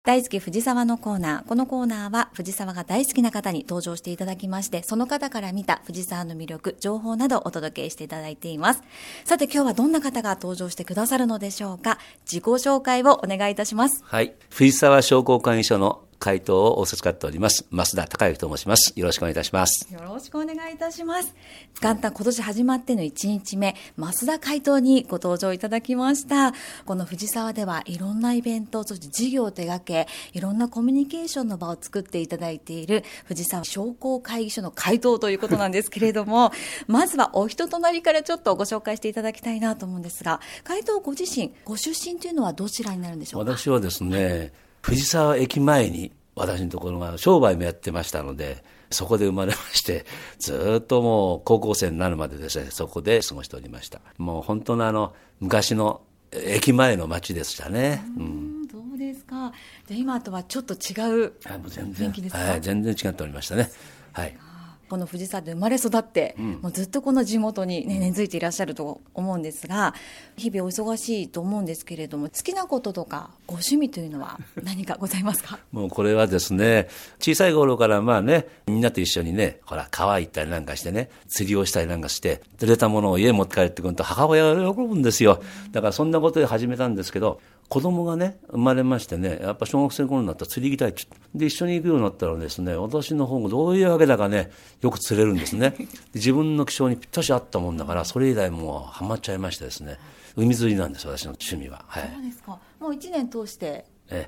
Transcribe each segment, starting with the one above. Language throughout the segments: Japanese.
大好き藤沢のコーナー。このコーナーは藤沢が大好きな方に登場していただきまして、その方から見た藤沢の魅力、情報などをお届けしていただいています。さて今日はどんな方が登場してくださるのでしょうか。自己紹介をお願いいたします。 はい。藤沢商工会議所の回答を仰せつかっております。増田孝之と申します。よろしくお願いいたします。 よろしくお願いいたします。元旦今年始まっての1日目、増田回答にご登場いただきました。この藤沢ではいろんなイベント、そして事業を手掛け、いろんなコミュニケーションの場を作っていただいている藤沢商工会議所の回答ということなんですけれども、まずはお人となりからちょっとご紹介していただきたいなと思うんですが、回答ご自身、ご出身というのはどちらになるんでしょうか。 私はですね、藤沢駅前に私のところが商売もやってましたので、そこで生まれまして、ずっともう高校生になるまでですね、そこで過ごしておりました。もう本当の昔の駅前の街でしたね。 どうですか。じゃ今とはちょっと違う雰囲気ですか。 はい、全然違っておりましたね。はい。 この藤沢で生まれ育って、もうずっとこの地元に、根付いていらっしゃると思うんですが、日々お忙しいと思うんですけれども、好きなこととかご趣味というのは何かございますか。 もうこれはですね、小さい頃からみんなと一緒にね、川行ったりなんかしてね、釣りをしたりなんかして、釣れたものを家持って帰ってくると母親が喜ぶんですよ。だからそんなことで始めたんですけど、子供がね、生まれましてね、やっぱ小学生の頃になったら釣り行きたいって言って、で、一緒に行くようになったらですね、私の方がどういうわけだかね、よく釣れるんですね。で自分の気性にぴったし合ったもんだから、それ以来もうハマっちゃいましてですね、海釣りなんです、私の趣味は。はい。 そうですか。もう1年通して。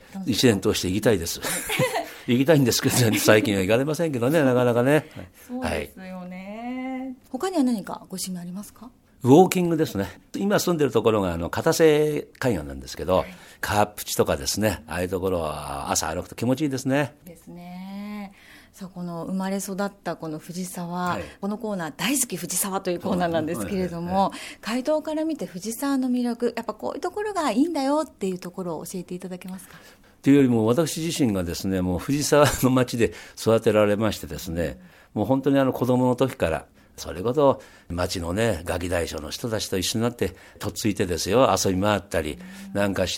1年通して行きたいです。行きたいんですけど、最近は行かれませんけどね、なかなかね。 そうですよね。他には何かご趣味ありますか。 ウォーキングですね。今住んでるところが片瀬海岸なんですけど、カープ地とかですね、ああいうところは朝歩くと気持ちいいですね。 ですね。さあこの生まれ育ったこの藤沢、このコーナー大好き藤沢というコーナーなんですけれども、回答から見て藤沢の魅力、やっぱこういうところがいいんだよっていうところを教えていただけますか。 というよりも私自身がですね、もう藤沢の町で育てられましてですね、もう本当に子供の時からそれこそ町のね、ガキ大将の人たちと一緒になってとっついてですよ、遊び回ったりなんかして、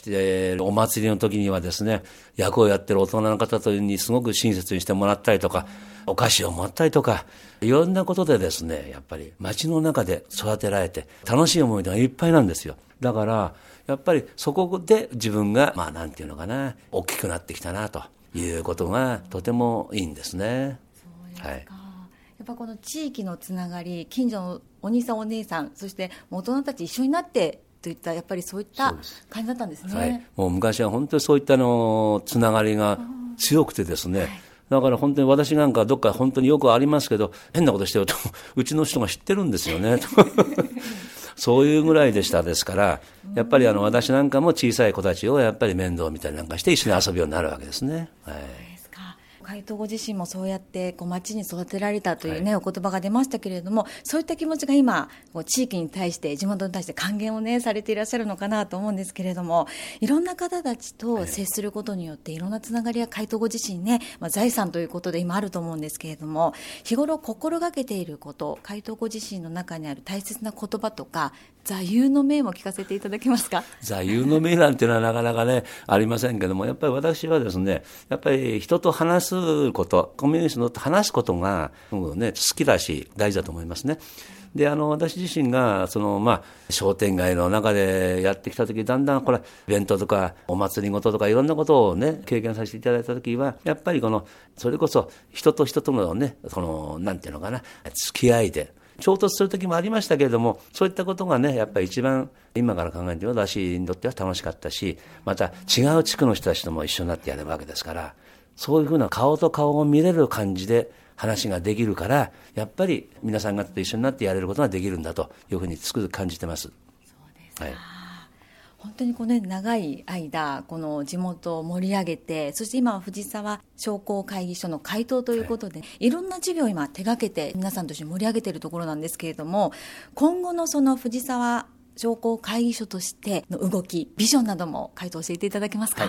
お祭りの時にはですね、役をやってる大人の方とにすごく親切にしてもらったりとか、お菓子をもらったりとか、いろんなことでですね、やっぱり町の中で育てられて楽しい思い出がいっぱいなんですよ。だからやっぱりそこで自分がなんていうのかな、大きくなってきたなということがとてもいいんですね。 そうですか。はい。やっぱこの地域のつながり、近所のお兄さんお姉さん、そして大人たち一緒になってといったやっぱりそういった感じだったんですね。 はい、もう昔は本当にそういったつながりが強くてですね、だから本当に私なんかどっか本当によくありますけど、変なことしてるとうちの人が知ってるんですよね。そういうぐらいでしたですから、やっぱり私なんかも小さい子たちをやっぱり面倒見たりなんかして一緒に遊ぶようになるわけですね。はい。 回答ご自身もそうやって町に育てられたというね、お言葉が出ましたけれども、そういった気持ちが今地域に対して地元に対して還元をねされていらっしゃるのかなと思うんですけれども、いろんな方たちと接することによっていろんなつながりや回答ご自身ね、財産ということで今あると思うんですけれども、日頃心がけていること、回答ご自身の中にある大切な言葉とか座右の銘も聞かせていただけますか。 座右の銘なんていうのはなかなかねありませんけども、やっぱり私はですね、やっぱり人と話すこと、コミュニケーションと話すことが、好きだし大事だと思いますね。で私自身が商店街の中でやってきた時、だんだんイベントとかお祭りごととかいろんなことをね経験させていただいた時は、やっぱりそれこそ人と人とのねなんていうのかな、付き合いで衝突する時もありましたけれども、そういったことがねやっぱり一番今から考えても私にとっては楽しかったし、また違う地区の人たちとも一緒になってやれるわけですから、そういうふうな顔と顔を見れる感じで話ができるから、やっぱり皆さん方と一緒になってやれることができるんだというふうにつくづく感じてます。 そうですか。はい。本当に長い間この地元を盛り上げて、そして今は藤沢商工会議所の会頭ということで、いろんな事業を今手掛けて皆さんと一緒に盛り上げているところなんですけれども、今後のその藤沢商工会議所としての動き、ビジョンなども回答教えていただけますか。 はい。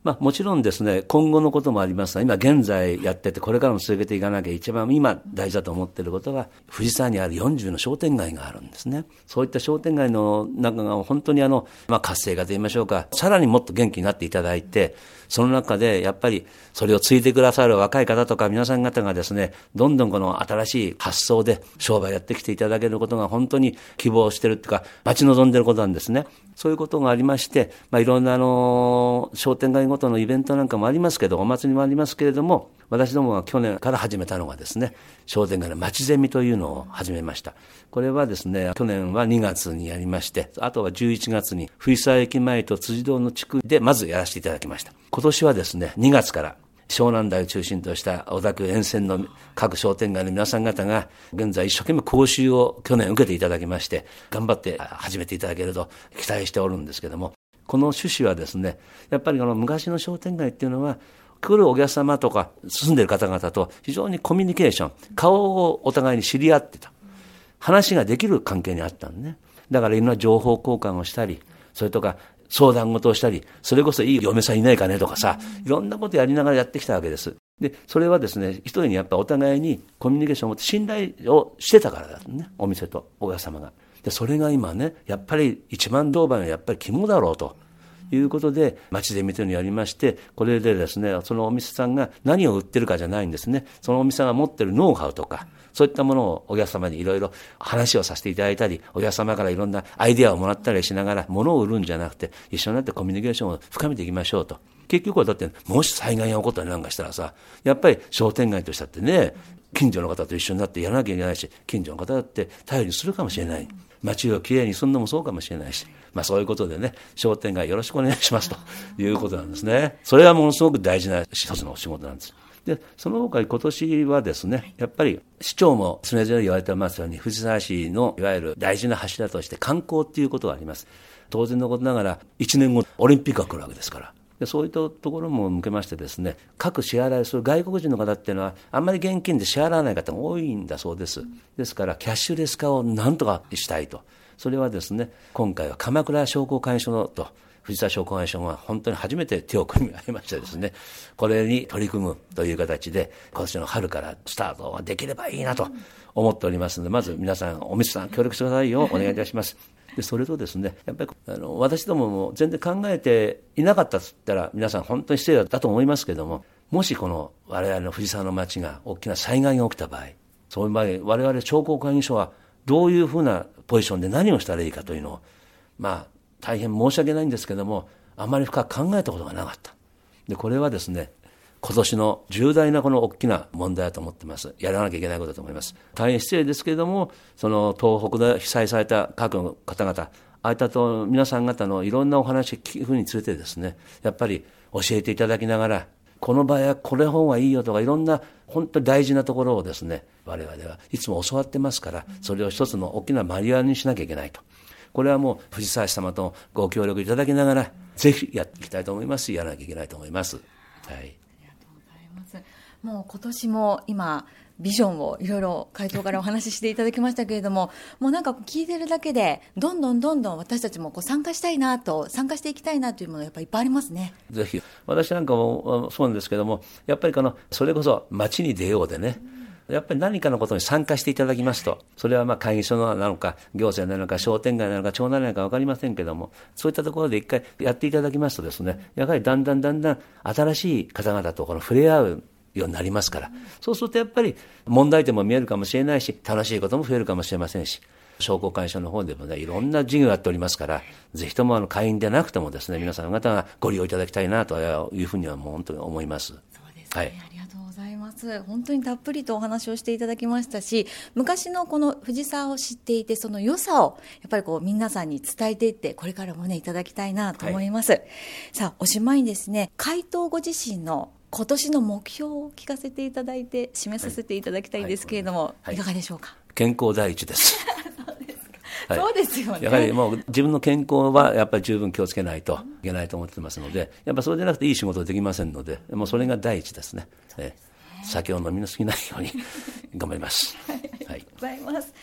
もちろんですね、今後のこともありますが、今現在やってて、これからも続けていかなきゃ一番今大事だと思っていることは、藤沢にある40の商店街があるんですね。そういった商店街の中が本当に活性化と言いましょうか、さらにもっと元気になっていただいて、その中でやっぱりそれを継いでくださる若い方とか皆さん方がですね、どんどんこの新しい発想で商売やってきていただけることが本当に希望しているというか、待ち望んでいることなんですね。そういうことがありまして、いろんな商店街ごとのイベントなんかもありますけど、お祭りもありますけれども、私どもが去年から始めたのがですね、商店街の街ゼミというのを始めました。これはですね、去年は2月にやりまして、あとは11月に藤沢駅前と辻堂の地区でまずやらせていただきました。今年はですね、2月から湘南台を中心とした小田急沿線の各商店街の皆さん方が現在一生懸命講習を去年受けていただきまして、頑張って始めていただけると期待しておるんですけども、この趣旨はですね、やっぱり昔の商店街っていうのは、来るお客様とか住んでいる方々と非常にコミュニケーション、顔をお互いに知り合ってた、話ができる関係にあったんね。だからいろんな情報交換をしたり、それとか相談事をしたり、それこそいい嫁さんいないかねとかさ、いろんなことやりながらやってきたわけです。で、それはですね、一人にやっぱお互いにコミュニケーションを持って信頼をしてたからだね、お店とお客様が。で、それが今ね、やっぱり一番当番はやっぱり肝だろうということで、街で見てるのをやりまして、これでですね、そのお店さんが何を売ってるかじゃないんですね。そのお店が持ってるノウハウとか、そういったものをお客様にいろいろ話をさせていただいたり、お客様からいろんなアイデアをもらったりしながら、物を売るんじゃなくて、一緒になってコミュニケーションを深めていきましょうと。結局はだって、もし災害が起こったりなんかしたらさ、やっぱり商店街としたってね、近所の方と一緒になってやらなきゃいけないし、近所の方だって頼りするかもしれない。街をきれいにするのもそうかもしれないし、そういうことでね、商店街よろしくお願いしますということなんですね。それはものすごく大事な一つのお仕事なんです。で、その他に今年はですね、やっぱり市長も常々言われてますように、藤沢市のいわゆる大事な柱として観光っていうことがあります。当然のことながら、1年後オリンピックが来るわけですから。で、そういったところも向けましてですね、各支払いする外国人の方っていうのは、あんまり現金で支払わない方が多いんだそうです。ですから、キャッシュレス化をなんとかしたいと。それはですね、今回は鎌倉商工会議所のと、藤沢商工会議所が本当に初めて手を組み合いましてですね、これに取り組むという形で、今年の春からスタートができればいいなと思っておりますので、まず皆さん、お店さん協力してくださいよ、お願いいたします。で、それとですね、やっぱり私どもも全然考えていなかったと言ったら、皆さん本当に失礼だと思いますけれども、もしこの我々の藤沢の町が大きな災害が起きた場合、そういう場合、我々商工会議所はどういうふうなポジションで何をしたらいいかというのを、大変申し訳ないんですけれども、あまり深く考えたことがなかった。で、これはですね、今年の重大なこの大きな問題だと思っています。やらなきゃいけないことだと思います。大変失礼ですけれども、その東北で被災された各の方々、ああいったと皆さん方のいろんなお話を聞くにつれてですね、やっぱり教えていただきながら、この場合はこれ方がいいよとか、いろんな本当に大事なところをですね、我々はいつも教わってますから、それを一つの大きなマニュアルにしなきゃいけないと。これはもう藤沢市様とご協力いただきながら、ぜひやっていきたいと思いますし、やらなきゃいけないと思います。はい。 ありがとうございます。もう今年も今ビジョンをいろいろ会頭からお話ししていただきましたけれども、もうなんか聞いてるだけでどんどん私たちも参加していきたいなというものがやっぱりいっぱいありますね。 ぜひ私なんかもそうなんですけども、やっぱりそれこそ街に出ようでね、やっぱり何かのことに参加していただきますと、それは会議所なのか行政なのか商店街なのか町内なのか分かりませんけども、そういったところで一回やっていただきますとですね、やはりだんだん新しい方々と触れ合うようになりますから、そうするとやっぱり問題点も見えるかもしれないし、楽しいことも増えるかもしれませんし、商工会議所の方でもね、いろんな事業をやっておりますから、ぜひとも会員でなくてもですね、皆さん方がご利用いただきたいなというふうにはもう本当に思います。 そうですね、はい、ありがとうございます。本当にたっぷりとお話をしていただきましたし、昔のこの藤沢を知っていて、その良さをやっぱり皆さんに伝えていって、これからもねいただきたいなと思います。はい、さあおしまいにですね、会頭ご自身の今年の目標を聞かせていただいて締めさせていただきたいんですけれども、いかがでしょうか。 健康第一です。 はい、そうですよね。 やはりもう自分の健康はやっぱり十分気をつけないといけないと思ってますので、やっぱそれでなくていい仕事できませんので、もうそれが第一ですね。酒を飲みすぎないように頑張ります。 ありがとうございます。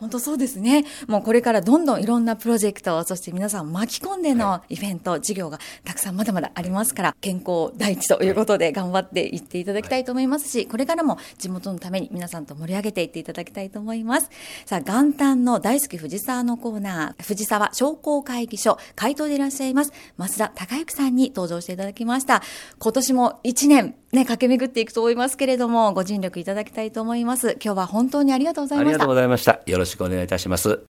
本当そうですね。もうこれからどんどんいろんなプロジェクト、そして皆さんを巻き込んでのイベント、事業がたくさんまだまだありますから、健康第一ということで頑張っていっていただきたいと思いますし、これからも地元のために皆さんと盛り上げていっていただきたいと思います。さあ、元旦の大好き藤沢のコーナー、藤沢商工会議所会頭でいらっしゃいます増田孝之さんに登場していただきました。今年も1年駆け巡っていくと思いますけれども、ご尽力いただきたいと思います。今日は本当にありがとうございました。 ありがとうございました。よろしくお願いいたします。